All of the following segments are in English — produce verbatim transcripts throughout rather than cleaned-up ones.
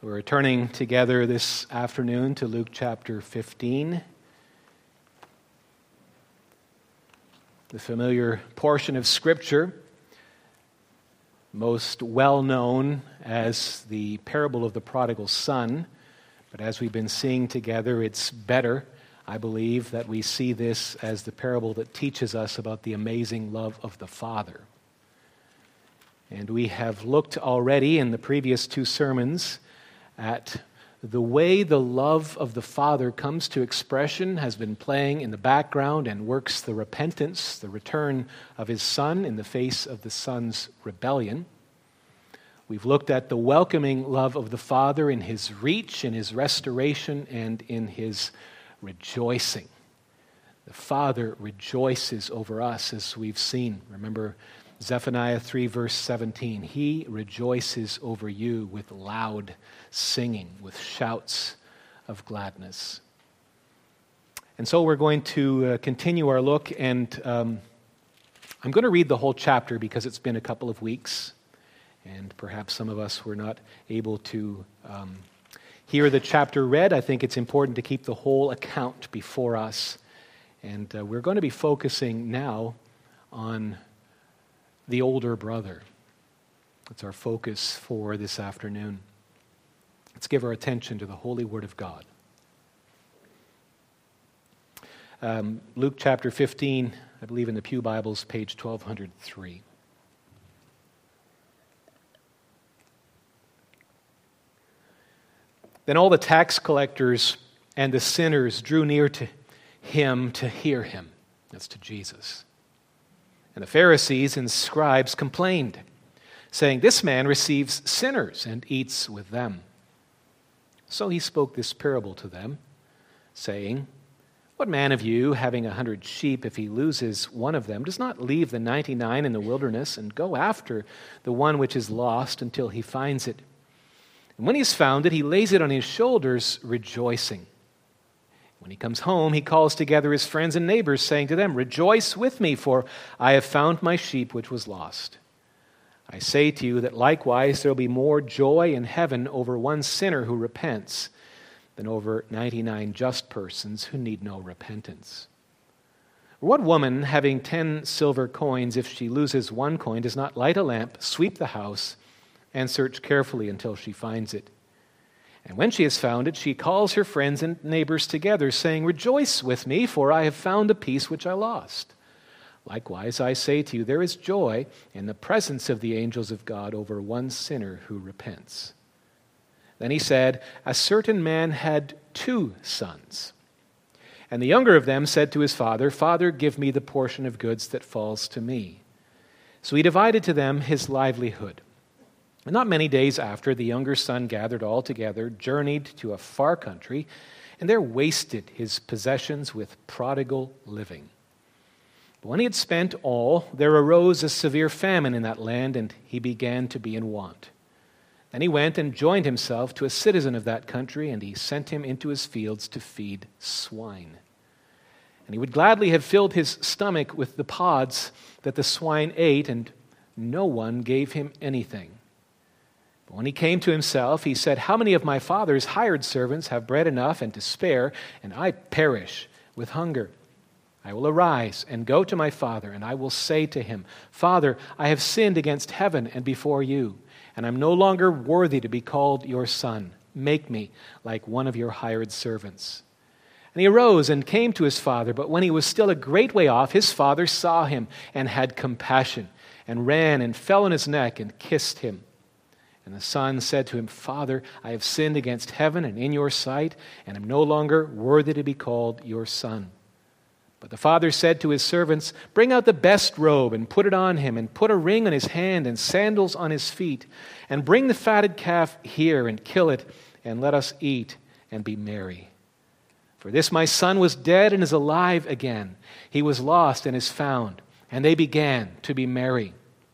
We're turning together this afternoon to Luke chapter fifteen, the familiar portion of Scripture, most well known as the parable of the prodigal son. But as we've been seeing together, it's better, I believe, that we see this as the parable that teaches us about the amazing love of the Father. And we have looked already in the previous two sermons at the way the love of the Father comes to expression, has been playing in the background and works the repentance, the return of his Son in the face of the Son's rebellion. We've looked at the welcoming love of the Father in his reach, in his restoration, and in his rejoicing. The Father rejoices over us, as we've seen. Remember Zephaniah three, verse seventeen. He rejoices over you with loud singing, with shouts of gladness. And so we're going to uh, continue our look, and um, I'm going to read the whole chapter because it's been a couple of weeks, and perhaps some of us were not able to um, hear the chapter read. I think it's important to keep the whole account before us, and uh, we're going to be focusing now on the older brother. That's our focus for this afternoon. Let's give our attention to the holy word of God. Um, Luke chapter fifteen, I believe in the Pew Bibles, page twelve oh three. Then all the tax collectors and the sinners drew near to him to hear him. That's to Jesus. And the Pharisees and scribes complained, saying, "This man receives sinners and eats with them." So he spoke this parable to them, saying, "What man of you, having a hundred sheep, if he loses one of them, does not leave the ninety-nine in the wilderness and go after the one which is lost until he finds it? And when he has found it, he lays it on his shoulders, rejoicing. When he comes home, he calls together his friends and neighbors, saying to them, 'Rejoice with me, for I have found my sheep which was lost.' I say to you that likewise there will be more joy in heaven over one sinner who repents than over ninety-nine just persons who need no repentance. What woman, having ten silver coins, if she loses one coin, does not light a lamp, sweep the house, and search carefully until she finds it? And when she has found it, she calls her friends and neighbors together, saying, 'Rejoice with me, for I have found a piece which I lost.' Likewise, I say to you, there is joy in the presence of the angels of God over one sinner who repents." Then he said, "A certain man had two sons. And the younger of them said to his father, 'Father, give me the portion of goods that falls to me.' So he divided to them his livelihood. And not many days after, the younger son gathered all together, journeyed to a far country, and there wasted his possessions with prodigal living. But when he had spent all, there arose a severe famine in that land, and he began to be in want. Then he went and joined himself to a citizen of that country, and he sent him into his fields to feed swine. And he would gladly have filled his stomach with the pods that the swine ate, and no one gave him anything. But when he came to himself, he said, 'How many of my father's hired servants have bread enough and to spare, and I perish with hunger? I will arise and go to my father, and I will say to him, Father, I have sinned against heaven and before you, and I'm no longer worthy to be called your son. Make me like one of your hired servants.' And he arose and came to his father, but when he was still a great way off, his father saw him and had compassion, and ran and fell on his neck and kissed him. And the son said to him, 'Father, I have sinned against heaven and in your sight, and am no longer worthy to be called your son.' But the father said to his servants, 'Bring out the best robe and put it on him, and put a ring on his hand and sandals on his feet, and bring the fatted calf here and kill it, and let us eat and be merry. For this my son was dead and is alive again. He was lost and is found.' And they began to be merry.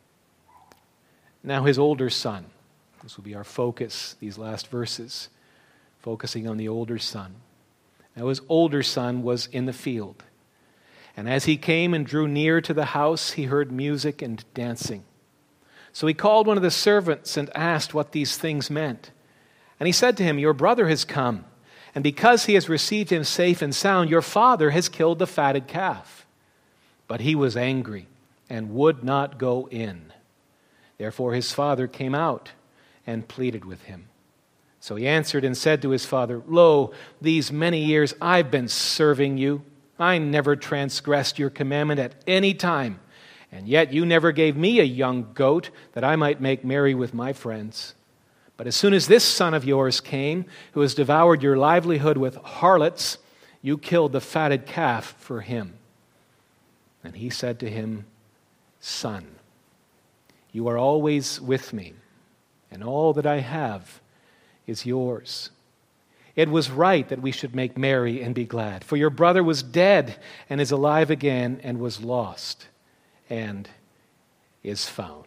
Now his older son," this will be our focus, these last verses, focusing on the older son. "Now his older son was in the field. And as he came and drew near to the house, he heard music and dancing. So he called one of the servants and asked what these things meant. And he said to him, "Your brother has come, and because he has received him safe and sound, your father has killed the fatted calf." But he was angry and would not go in. Therefore his father came out and pleaded with him. So he answered and said to his father, "Lo, these many years I've been serving you. I never transgressed your commandment at any time, and yet you never gave me a young goat that I might make merry with my friends. But as soon as this son of yours came, who has devoured your livelihood with harlots, you killed the fatted calf for him." And he said to him, "Son, you are always with me, and all that I have is yours. It was right that we should make merry and be glad, for your brother was dead and is alive again, and was lost and is found."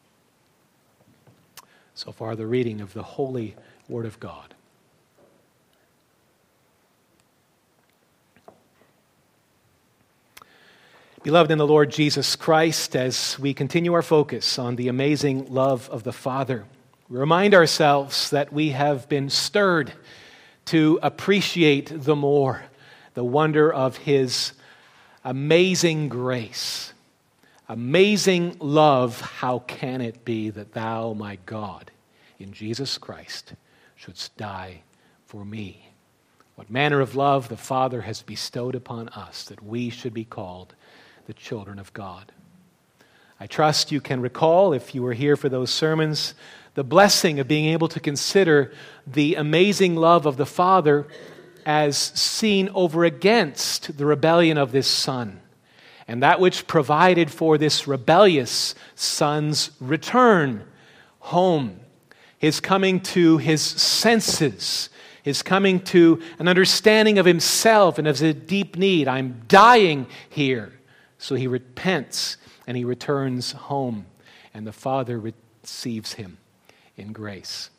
So far, the reading of the holy Word of God. Beloved in the Lord Jesus Christ, as we continue our focus on the amazing love of the Father, we remind ourselves that we have been stirred to appreciate the more the wonder of His amazing grace. Amazing love, how can it be that thou, my God, in Jesus Christ, shouldst die for me? What manner of love the Father has bestowed upon us, that we should be called the children of God. I trust you can recall, if you were here for those sermons, the blessing of being able to consider the amazing love of the Father as seen over against the rebellion of this Son, and that which provided for this rebellious Son's return home, his coming to his senses, his coming to an understanding of himself and of his deep need. I'm dying here. So he repents and he returns home, and the Father receives him in grace.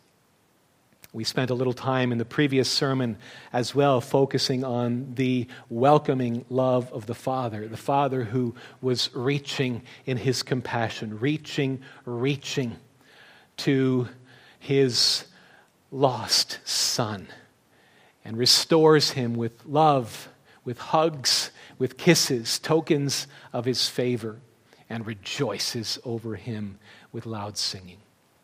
We spent a little time in the previous sermon as well focusing on the welcoming love of the Father, the Father who was reaching in his compassion, reaching, reaching to his lost Son, and restores him with love, with hugs, with kisses, tokens of his favor, and rejoices over him with loud singing.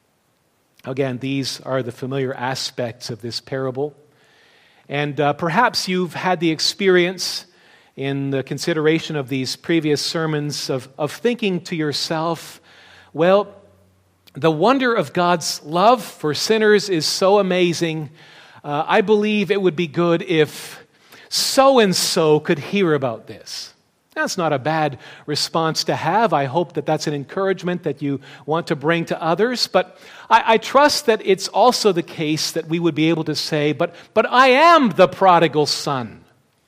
Again, these are the familiar aspects of this parable. And uh, perhaps you've had the experience in the consideration of these previous sermons of, of thinking to yourself, well, the wonder of God's love for sinners is so amazing. Uh, I believe it would be good if so-and-so could hear about this. That's not a bad response to have. I hope that that's an encouragement that you want to bring to others. But I, I trust that it's also the case that we would be able to say, but, but I am the prodigal son.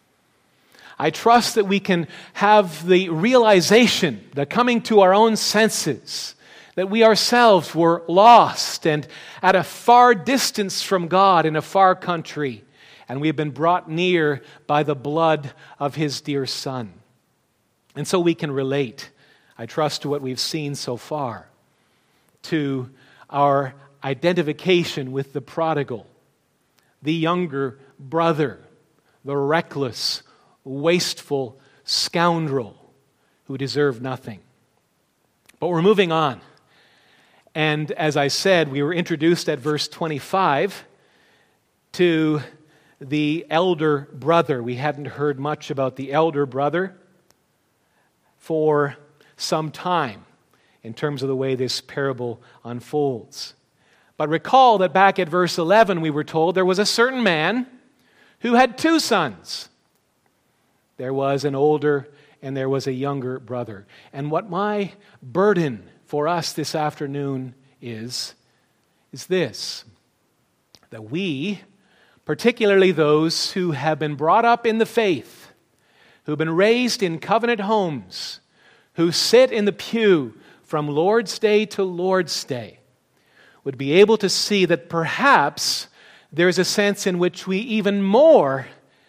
I trust that we can have the realization, the coming to our own senses, that we ourselves were lost and at a far distance from God in a far country, and we have been brought near by the blood of His dear Son. And so we can relate, I trust, to what we've seen so far, to our identification with the prodigal, the younger brother, the reckless, wasteful scoundrel who deserved nothing. But we're moving on. And as I said, we were introduced at verse twenty-five to the elder brother. We hadn't heard much about the elder brother for some time in terms of the way this parable unfolds. But recall that back at verse eleven we were told there was a certain man who had two sons. There was an older and there was a younger brother. And what my burden for us this afternoon is, is this, that we, particularly those who have been brought up in the faith, who've been raised in covenant homes, who sit in the pew from Lord's Day to Lord's Day, would be able to see that perhaps there's a sense in which we even more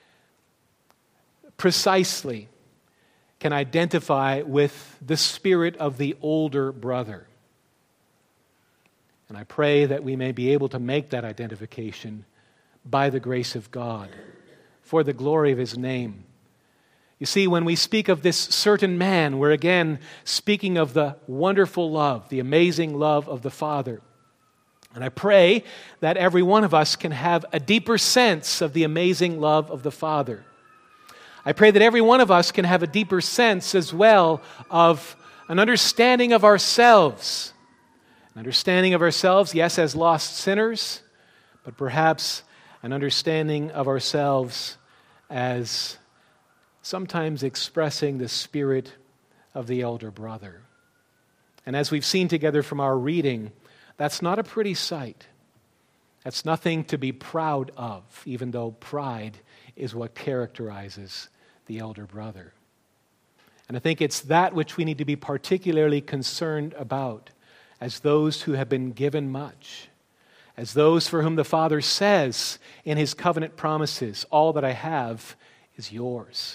precisely can identify with the spirit of the older brother. And I pray that we may be able to make that identification by the grace of God, for the glory of His name. You see, when we speak of this certain man, we're again speaking of the wonderful love, the amazing love of the Father. And I pray that every one of us can have a deeper sense of the amazing love of the Father. I pray that every one of us can have a deeper sense as well of an understanding of ourselves. An understanding of ourselves, yes, as lost sinners, but perhaps an understanding of ourselves as sometimes expressing the spirit of the elder brother. And as we've seen together from our reading, that's not a pretty sight. That's nothing to be proud of, even though pride is what characterizes the elder brother. And I think it's that which we need to be particularly concerned about as those who have been given much, as those for whom the Father says in His covenant promises, all that I have is yours.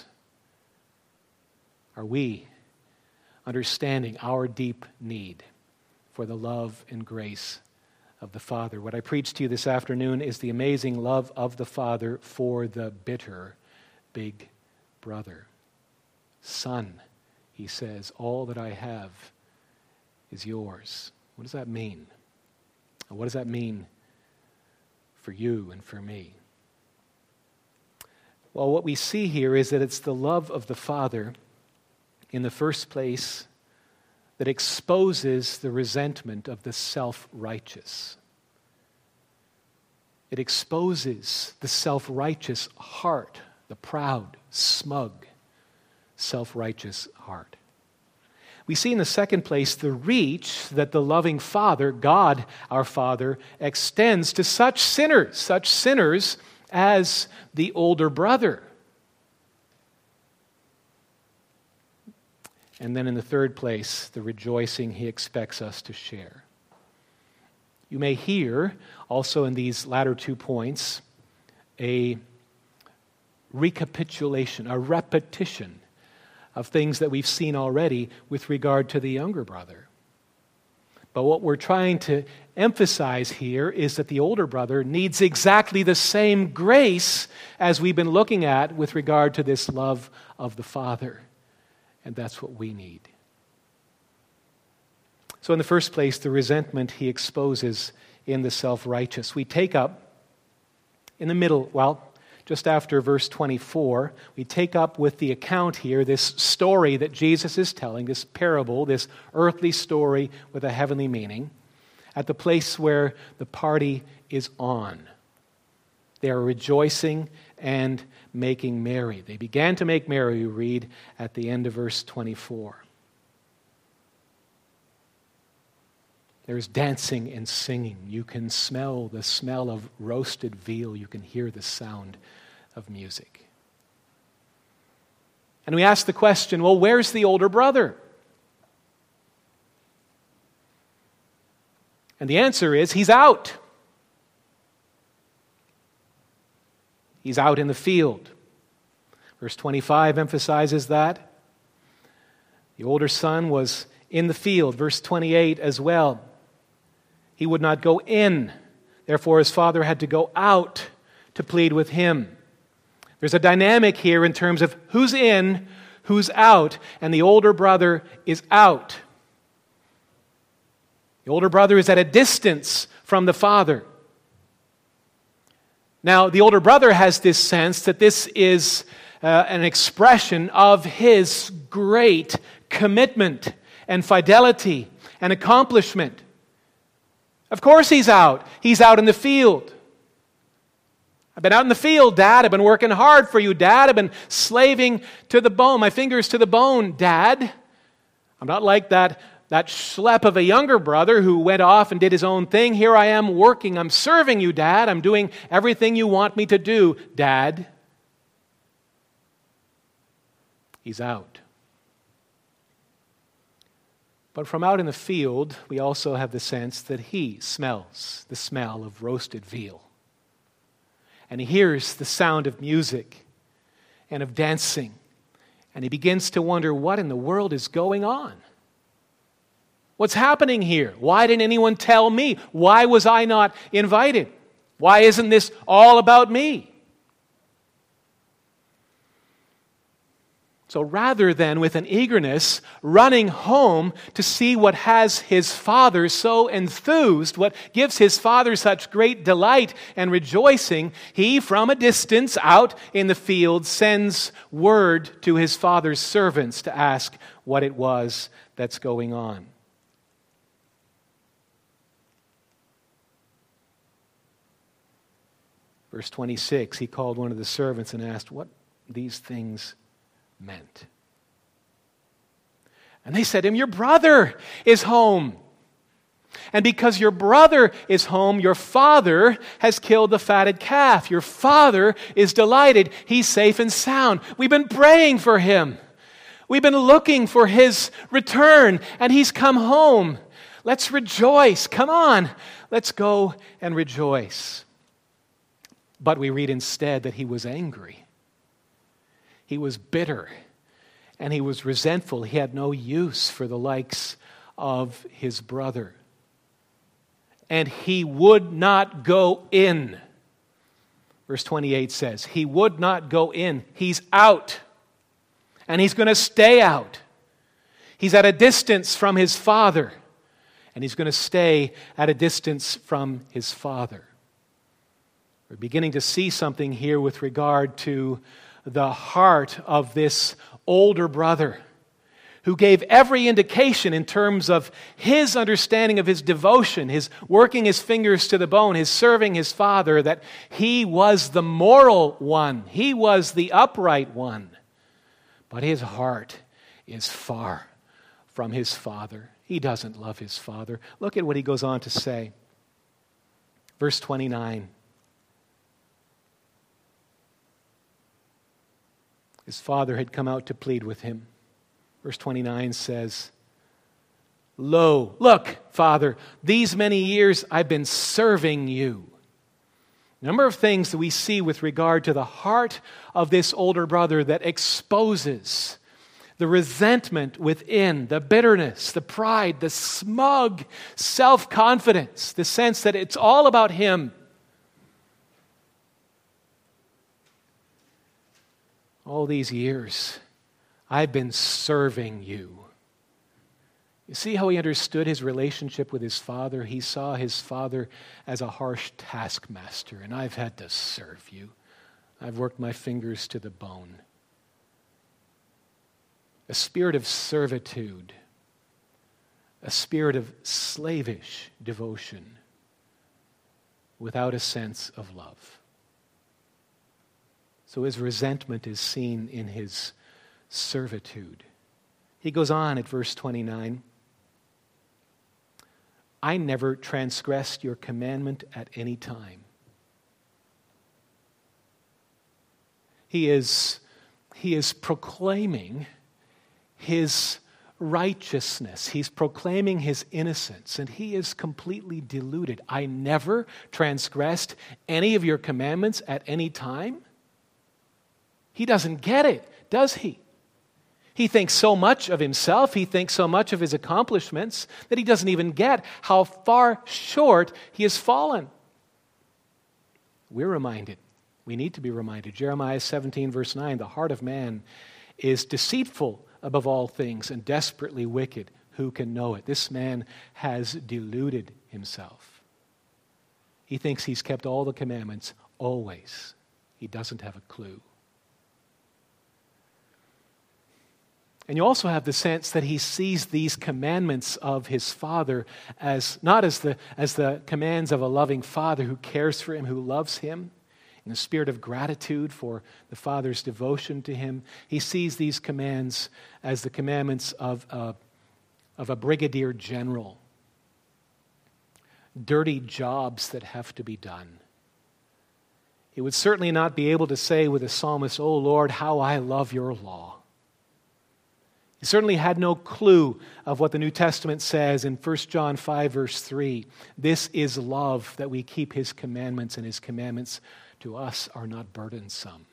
Are we understanding our deep need for the love and grace of the Father? What I preach to you this afternoon is the amazing love of the Father for the bitter big brother. Son, He says, all that I have is yours. What does that mean? And what does that mean for you and for me? Well, what we see here is that it's the love of the Father, in the first place, that exposes the resentment of the self-righteous. It exposes the self-righteous heart, the proud, smug, self-righteous heart. We see in the second place the reach that the loving Father, God our Father, extends to such sinners, such sinners as the older brother. And then in the third place, the rejoicing He expects us to share. You may hear also in these latter two points a recapitulation, a repetition of things that we've seen already with regard to the younger brother. But what we're trying to emphasize here is that the older brother needs exactly the same grace as we've been looking at with regard to this love of the Father. And that's what we need. So in the first place, the resentment He exposes in the self-righteous. We take up in the middle, well, just after verse twenty-four, we take up with the account here, this story that Jesus is telling, this parable, this earthly story with a heavenly meaning, at the place where the party is on. They are rejoicing and making merry. They began to make merry, you read at the end of verse twenty-four. There's dancing and singing. You can smell the smell of roasted veal. You can hear the sound of music. And we ask the question, well, where's the older brother? And the answer is, he's out. He's out in the field. Verse twenty-five emphasizes that. The older son was in the field. Verse twenty-eight as well. He would not go in. Therefore, his father had to go out to plead with him. There's a dynamic here in terms of who's in, who's out, and the older brother is out. The older brother is at a distance from the father. Now, the older brother has this sense that this is uh, an expression of his great commitment and fidelity and accomplishment. Of course he's out. He's out in the field. I've been out in the field, Dad. I've been working hard for you, Dad. I've been slaving to the bone, my fingers to the bone, Dad. I'm not like that, that schlep of a younger brother who went off and did his own thing. Here I am working. I'm serving you, Dad. I'm doing everything you want me to do, Dad. He's out. But from out in the field, we also have the sense that he smells the smell of roasted veal. And he hears the sound of music and of dancing. And he begins to wonder what in the world is going on. What's happening here? Why didn't anyone tell me? Why was I not invited? Why isn't this all about me? So rather than with an eagerness running home to see what has his father so enthused, what gives his father such great delight and rejoicing, he from a distance out in the field sends word to his father's servants to ask what it was that's going on. Verse twenty-six, he called one of the servants and asked what these things meant. And they said to him, your brother is home. And because your brother is home, your father has killed the fatted calf. Your father is delighted. He's safe and sound. We've been praying for him. We've been looking for his return, and he's come home. Let's rejoice. Come on. Let's go and rejoice. But we read instead that he was angry. He was bitter, and he was resentful. He had no use for the likes of his brother. And he would not go in. Verse twenty-eight says, he would not go in. He's out, and he's going to stay out. He's at a distance from his father, and he's going to stay at a distance from his father. We're beginning to see something here with regard to the heart of this older brother who gave every indication in terms of his understanding of his devotion, his working his fingers to the bone, his serving his father, that he was the moral one. He was the upright one. But his heart is far from his father. He doesn't love his father. Look at what he goes on to say. Verse twenty-nine. His father had come out to plead with him. Verse twenty-nine says, lo, look, Father, these many years I've been serving you. A number of things that we see with regard to the heart of this older brother that exposes the resentment within, the bitterness, the pride, the smug self-confidence, the sense that it's all about him. All these years, I've been serving you. You see how he understood his relationship with his father? He saw his father as a harsh taskmaster, and I've had to serve you. I've worked my fingers to the bone. A spirit of servitude, a spirit of slavish devotion, without a sense of love. So his resentment is seen in his servitude. He goes on at verse twenty-nine. I never transgressed your commandment at any time. He is, he is proclaiming his righteousness. He's proclaiming his innocence, and he is completely deluded. I never transgressed any of your commandments at any time. He doesn't get it, does he? He thinks so much of himself, he thinks so much of his accomplishments, that he doesn't even get how far short he has fallen. We're reminded, we need to be reminded. Jeremiah seventeen, verse nine, the heart of man is deceitful above all things and desperately wicked. Who can know it? This man has deluded himself. He thinks he's kept all the commandments always. He doesn't have a clue. And you also have the sense that he sees these commandments of his father as not as the, as the commands of a loving father who cares for him, who loves him, in the spirit of gratitude for the father's devotion to him. He sees these commands as the commandments of a, of a brigadier general. Dirty jobs that have to be done. He would certainly not be able to say with the psalmist, "Oh Lord, how I love your law." He certainly had no clue of what the New Testament says in First John five, verse three. This is love, that we keep his commandments, and his commandments to us are not burdensome.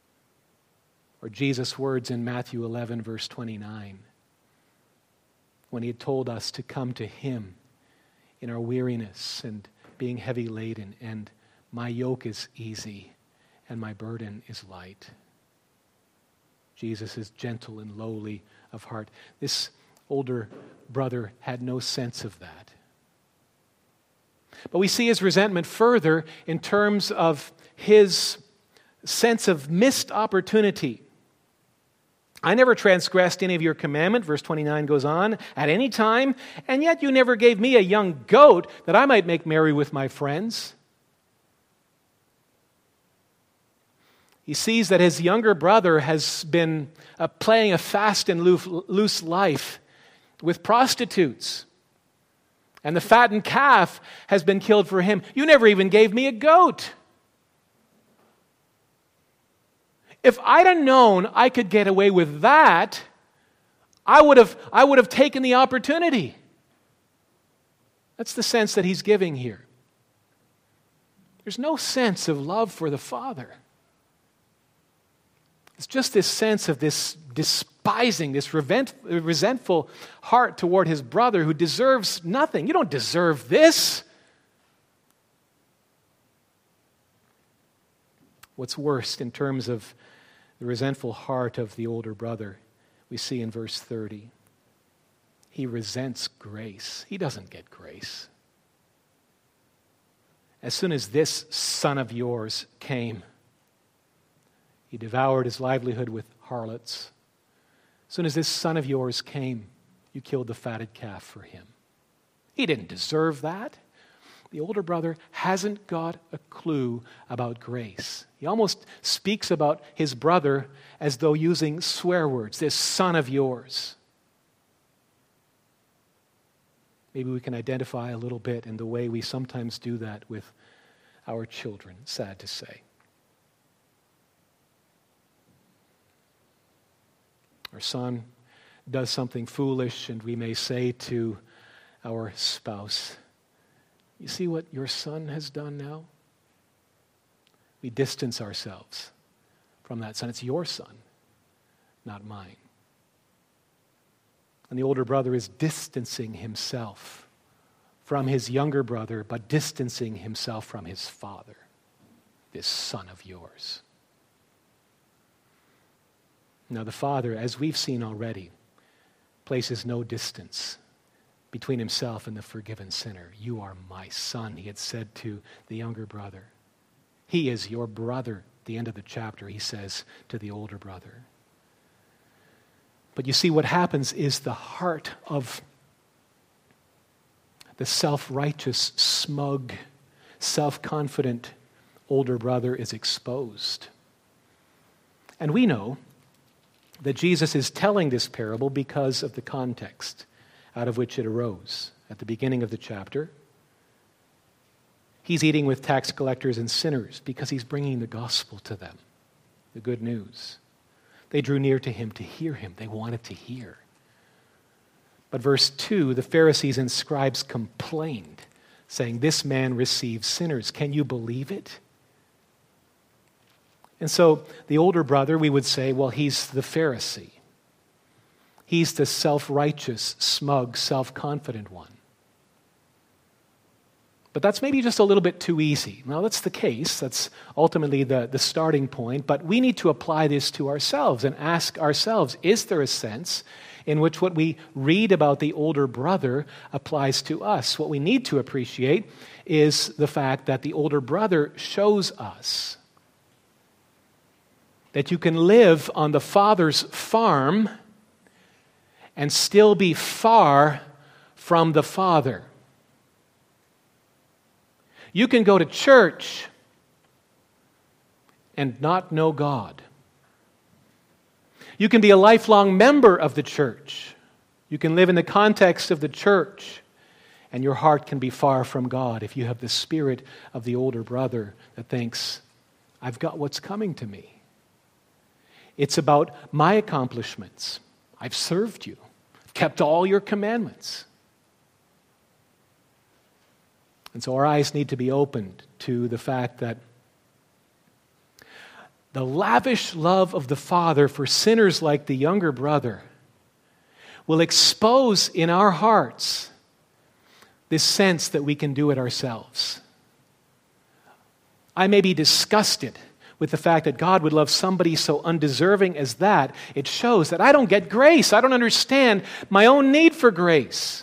Or Jesus' words in Matthew eleven, verse twenty-nine. when he had told us to come to him in our weariness and being heavy laden, and my yoke is easy and my burden is light. Jesus is gentle and lowly of heart. This older brother had no sense of that. But we see his resentment further in terms of his sense of missed opportunity. I never transgressed any of your commandment, verse twenty-nine goes on, at any time, and yet you never gave me a young goat that I might make merry with my friends. He sees that his younger brother has been uh, playing a fast and loose life with prostitutes. And the fattened calf has been killed for him. You never even gave me a goat. If I'd have known I could get away with that, I would have, I would have taken the opportunity. That's the sense that he's giving here. There's no sense of love for the Father. It's just this sense of this despising, this resentful heart toward his brother who deserves nothing. You don't deserve this. What's worse in terms of the resentful heart of the older brother, we see in verse thirty. He resents grace. He doesn't get grace. As soon as this son of yours came, he devoured his livelihood with harlots. As soon as this son of yours came, you killed the fatted calf for him. He didn't deserve that. The older brother hasn't got a clue about grace. He almost speaks about his brother as though using swear words, this son of yours. Maybe we can identify a little bit in the way we sometimes do that with our children, sad to say. Our son does something foolish, and we may say to our spouse, "You see what your son has done now?" We distance ourselves from that son. It's your son, not mine. And the older brother is distancing himself from his younger brother, but distancing himself from his father, this son of yours. Now the Father, as we've seen already, places no distance between himself and the forgiven sinner. You are my son, he had said to the younger brother. He is your brother. At the end of the chapter, he says to the older brother. But you see, what happens is the heart of the self-righteous, smug, self-confident older brother is exposed. And we know that Jesus is telling this parable because of the context out of which it arose. At the beginning of the chapter, he's eating with tax collectors and sinners because he's bringing the gospel to them, the good news. They drew near to him to hear him. They wanted to hear. But verse two, the Pharisees and scribes complained, saying, "This man receives sinners." Can you believe it? And so the older brother, we would say, well, he's the Pharisee. He's the self-righteous, smug, self-confident one. But that's maybe just a little bit too easy. Now, that's the case. That's ultimately the, the starting point. But we need to apply this to ourselves and ask ourselves, is there a sense in which what we read about the older brother applies to us? What we need to appreciate is the fact that the older brother shows us that you can live on the Father's farm and still be far from the Father. You can go to church and not know God. You can be a lifelong member of the church. You can live in the context of the church, and your heart can be far from God if you have the spirit of the older brother that thinks, I've got what's coming to me. It's about my accomplishments. I've served you. I've kept all your commandments. And so our eyes need to be opened to the fact that the lavish love of the Father for sinners like the younger brother will expose in our hearts this sense that we can do it ourselves. I may be disgusted with the fact that God would love somebody so undeserving as that. It shows that I don't get grace. I don't understand my own need for grace.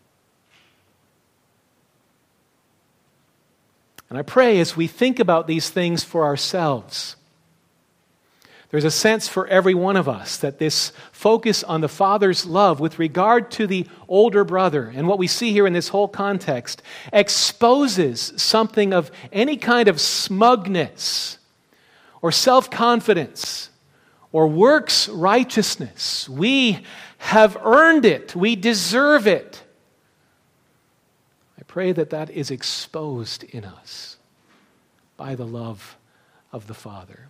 And I pray as we think about these things for ourselves, there's a sense for every one of us that this focus on the Father's love with regard to the older brother, and what we see here in this whole context, exposes something of any kind of smugness or self-confidence or works righteousness. We have earned it. We deserve it. I pray that that is exposed in us by the love of the Father.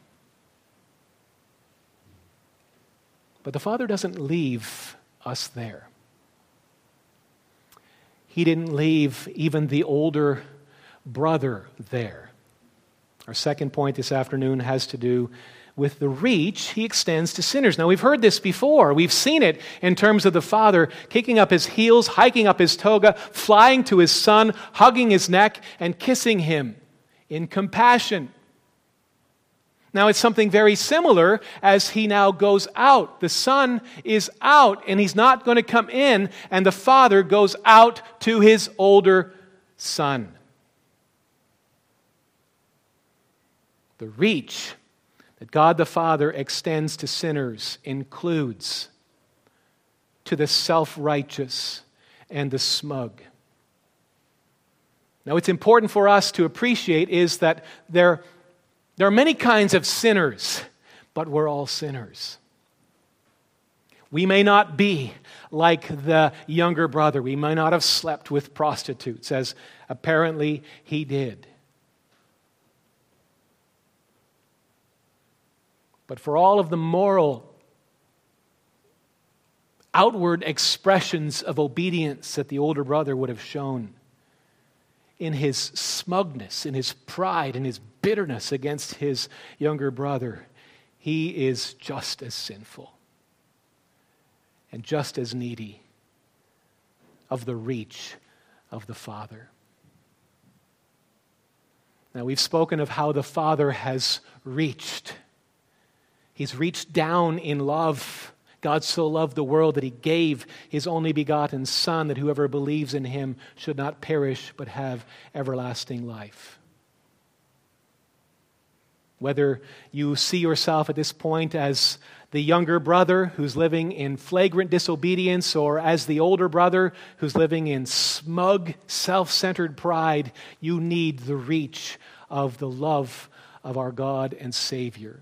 But the Father doesn't leave us there. He didn't leave even the older brother there. Our second point this afternoon has to do with the reach he extends to sinners. Now, we've heard this before. We've seen it in terms of the Father kicking up his heels, hiking up his toga, flying to his Son, hugging his neck, and kissing him in compassion. Now, it's something very similar as he now goes out. The Son is out, and he's not going to come in, and the Father goes out to his older Son. The reach that God the Father extends to sinners includes to the self-righteous and the smug. Now, what's important for us to appreciate is that there There are many kinds of sinners, but we're all sinners. We may not be like the younger brother. We may not have slept with prostitutes, as apparently he did. But for all of the moral, outward expressions of obedience that the older brother would have shown, in his smugness, in his pride, in his bitterness against his younger brother, he is just as sinful and just as needy of the reach of the Father. Now, we've spoken of how the Father has reached. He's reached down in love. God so loved the world that he gave his only begotten Son, that whoever believes in him should not perish but have everlasting life. Whether you see yourself at this point as the younger brother who's living in flagrant disobedience, or as the older brother who's living in smug, self-centered pride, you need the reach of the love of our God and Savior.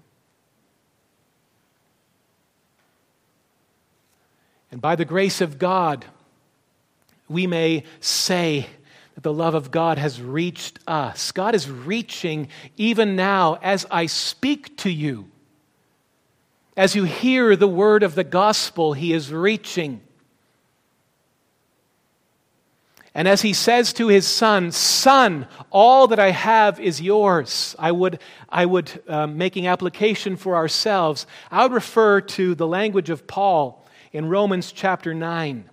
And by the grace of God, we may say that the love of God has reached us. God is reaching even now as I speak to you. As you hear the word of the gospel, he is reaching. And as he says to his Son, Son, all that I have is yours. I would, I would uh, making application for ourselves, I would refer to the language of Paul in Romans chapter nine.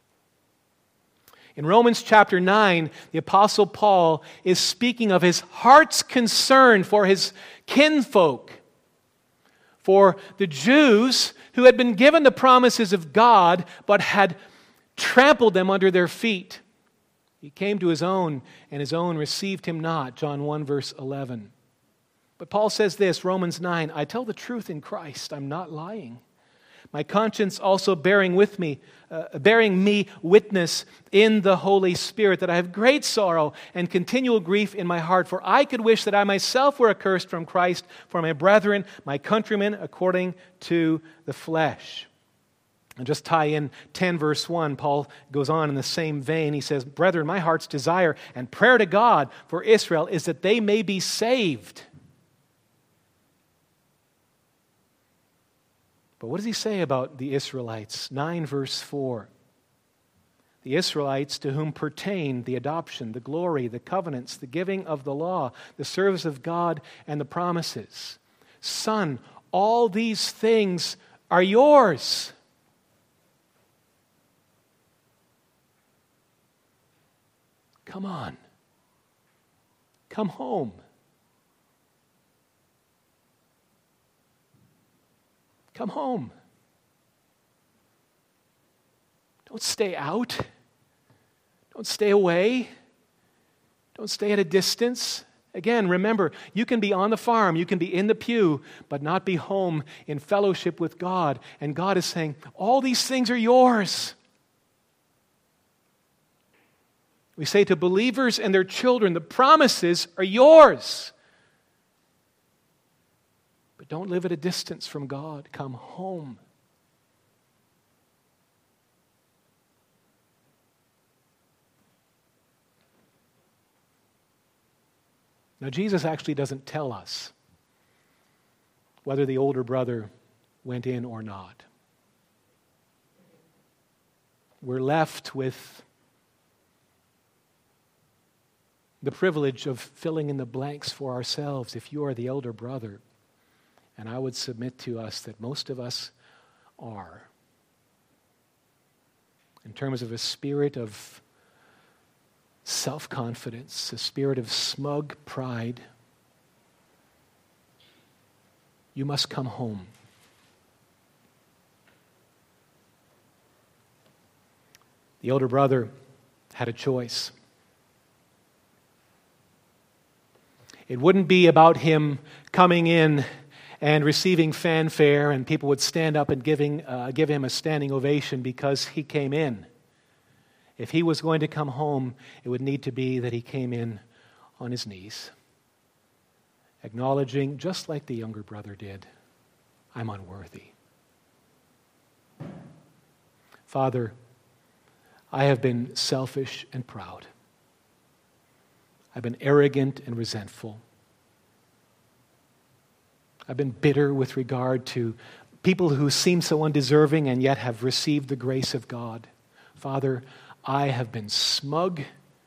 In Romans chapter nine, the Apostle Paul is speaking of his heart's concern for his kinfolk, for the Jews who had been given the promises of God but had trampled them under their feet. He came to his own, and his own received him not, John one verse eleven. But Paul says this, Romans nine, I tell the truth in Christ, I'm not lying. My conscience also bearing with me, uh, bearing me witness in the Holy Spirit that I have great sorrow and continual grief in my heart. For I could wish that I myself were accursed from Christ for my brethren, my countrymen, according to the flesh. And just tie in ten verse one, Paul goes on in the same vein. He says, Brethren, my heart's desire and prayer to God for Israel is that they may be saved. But what does he say about the Israelites? nine verse four. The Israelites to whom pertain the adoption, the glory, the covenants, the giving of the law, the service of God, and the promises. Son, all these things are yours. Come on. Come home. Come home. Don't stay out. Don't stay away. Don't stay at a distance. Again, remember, you can be on the farm, you can be in the pew, but not be home in fellowship with God. And God is saying, all these things are yours. We say to believers and their children, the promises are yours. But don't live at a distance from God. Come home. Now, Jesus actually doesn't tell us whether the older brother went in or not. We're left with the privilege of filling in the blanks for ourselves if you are the elder brother. And I would submit to us that most of us are. In terms of a spirit of self-confidence, a spirit of smug pride, you must come home. The older brother had a choice. It wouldn't be about him coming in and receiving fanfare and people would stand up and giving, uh, give him a standing ovation because he came in. If he was going to come home, it would need to be that he came in on his knees, acknowledging, just like the younger brother did, I'm unworthy. Father, I have been selfish and proud. I've been arrogant and resentful. I've been bitter with regard to people who seem so undeserving and yet have received the grace of God. Father, I have been smug.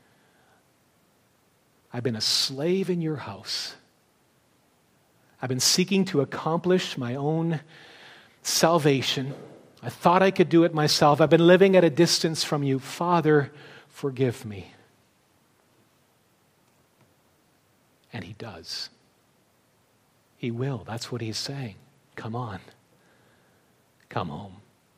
I've been a slave in your house. I've been seeking to accomplish my own salvation. I thought I could do it myself. I've been living at a distance from you. Father, forgive me. And he does. He will. That's what he's saying. Come on. Come home.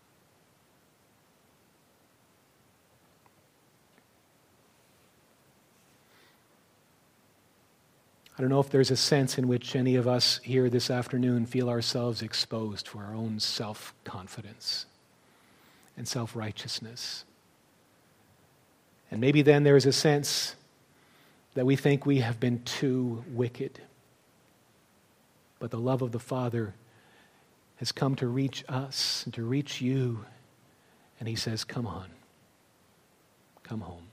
I don't know if there's a sense in which any of us here this afternoon feel ourselves exposed to our own self-confidence and self-righteousness. And maybe then there is a sense that we think we have been too wicked. But the love of the Father has come to reach us and to reach you. And he says, come on. Come home.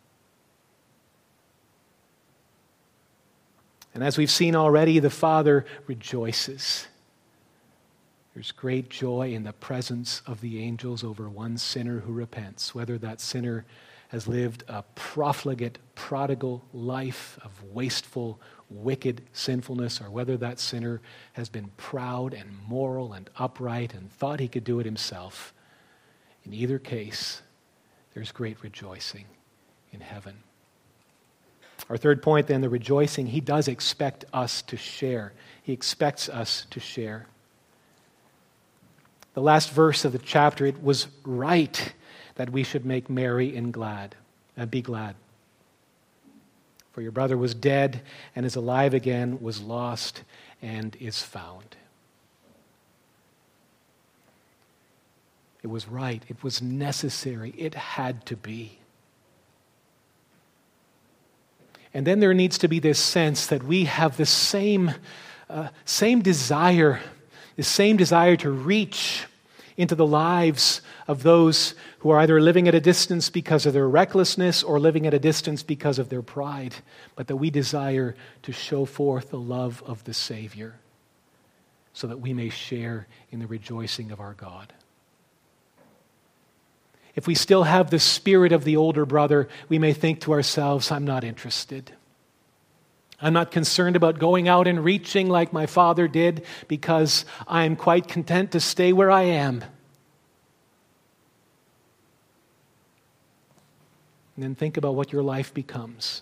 And as we've seen already, the Father rejoices. There's great joy in the presence of the angels over one sinner who repents, whether that sinner has lived a profligate, prodigal life of wasteful, wicked sinfulness, or whether that sinner has been proud and moral and upright and thought he could do it himself. In either case, there's great rejoicing in heaven. Our third point then, the rejoicing, he does expect us to share. He expects us to share. The last verse of the chapter, it was right that we should make merry and glad, and be glad. For your brother was dead and is alive again, was lost and is found. It was right. It was necessary. It had to be. And then there needs to be this sense that we have the same, uh, same desire, the same desire to reach into the lives of those who are either living at a distance because of their recklessness or living at a distance because of their pride, but that we desire to show forth the love of the Savior so that we may share in the rejoicing of our God. If we still have the spirit of the older brother, we may think to ourselves, I'm not interested. I'm not concerned about going out and reaching like my father did because I am quite content to stay where I am. And then think about what your life becomes.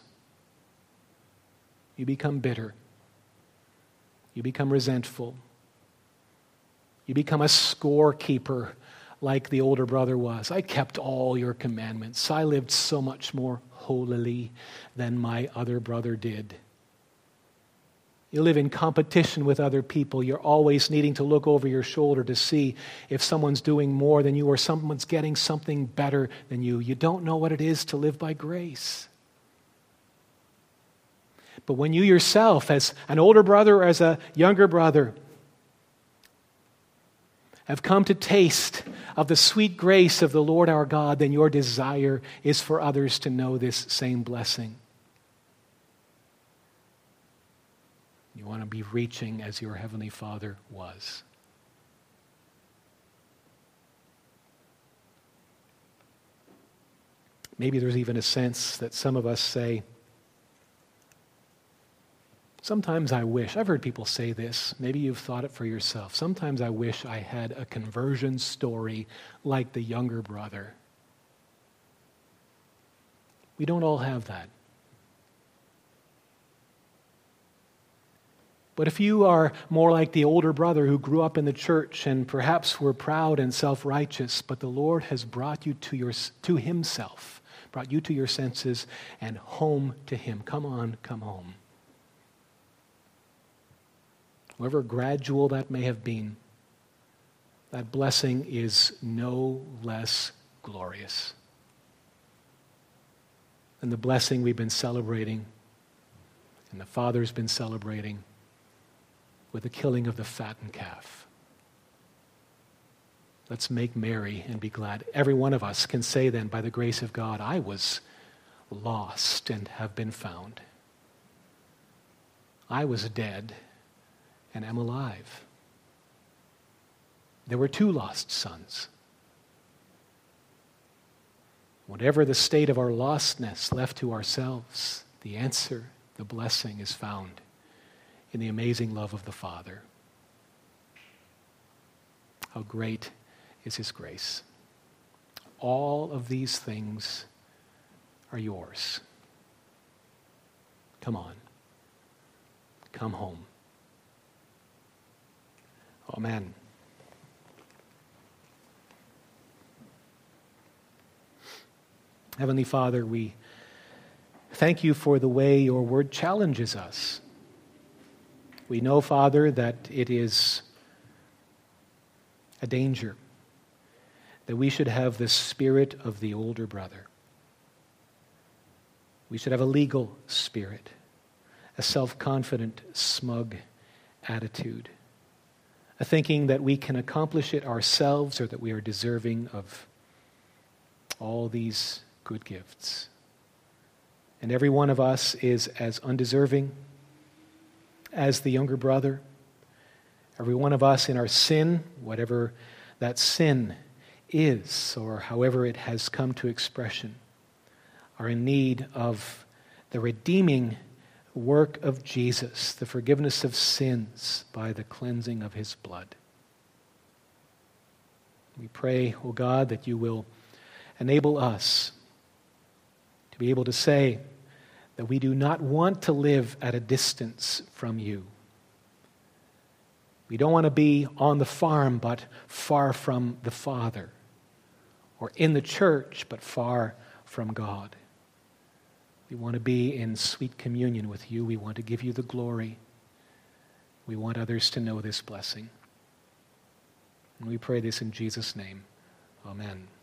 You become bitter. You become resentful. You become a scorekeeper like the older brother was. I kept all your commandments. I lived so much more holily than my other brother did. You live in competition with other people. You're always needing to look over your shoulder to see if someone's doing more than you or someone's getting something better than you. You don't know what it is to live by grace. But when you yourself, as an older brother or as a younger brother, have come to taste of the sweet grace of the Lord our God, then your desire is for others to know this same blessing. You want to be reaching as your Heavenly Father was. Maybe there's even a sense that some of us say, sometimes I wish, I've heard people say this, maybe you've thought it for yourself, sometimes I wish I had a conversion story like the younger brother. We don't all have that. But if you are more like the older brother who grew up in the church and perhaps were proud and self-righteous, but the Lord has brought you to your to Himself, brought you to your senses and home to Him. Come on, come home. However gradual that may have been, that blessing is no less glorious than the blessing we've been celebrating and the Father's been celebrating with the killing of the fattened calf. Let's make merry and be glad. Every one of us can say then, by the grace of God, I was lost and have been found. I was dead and am alive. There were two lost sons. Whatever the state of our lostness left to ourselves, the answer, the blessing is found in the amazing love of the Father. How great is His grace. All of these things are yours. Come on. Come home. Amen. Heavenly Father, we thank You for the way Your word challenges us. We know, Father, that it is a danger that we should have the spirit of the older brother. We should have a legal spirit, a self-confident, smug attitude, a thinking that we can accomplish it ourselves or that we are deserving of all these good gifts. And every one of us is as undeserving as the younger brother. Every one of us in our sin, whatever that sin is, or however it has come to expression, are in need of the redeeming work of Jesus, the forgiveness of sins by the cleansing of His blood. We pray, O God, that You will enable us to be able to say that we do not want to live at a distance from You. We don't want to be on the farm but far from the Father, or in the church but far from God. We want to be in sweet communion with You. We want to give You the glory. We want others to know this blessing. And we pray this in Jesus' name. Amen.